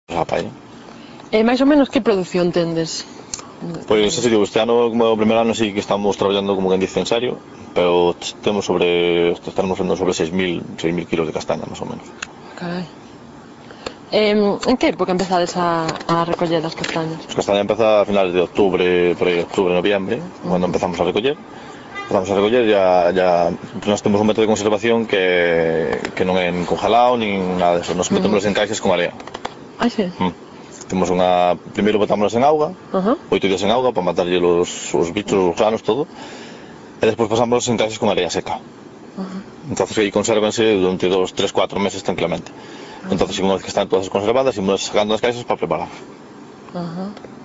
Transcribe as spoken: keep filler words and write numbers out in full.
a paella. E máis ou menos que produción tendes? Pois, xa digo, este ano, como é o primeiro ano, sí que estamos traballando como quen dice en serio, pero temos sobre, estamos facendo sobre seis mil kilos de castaña, máis ou menos. Carai. Eh, en que época empezades a, a recoller as castañas? As castañas empeza a finales de octubre, por aí, octubre, noviembre, cando empezamos a recoller. Empezamos a recoller, ya, ya, nós temos un método de conservación que, que non é nin congelado, nin nada de eso, nos metemos en caixas con area. Ah, sí? Mm. Temos unha, primeiro botámonos en auga, Ajá. oito días en auga para matarlle os, os bichos, os gusanos, todo, e despois pasámonos en caixas con area seca. Ajá. Entonces aí consérvanse durante dos, tres, cuatro meses tranquilamente. Entonces, unha vez que están todas conservadas, imos sacando as caixas para preparar. Ajá.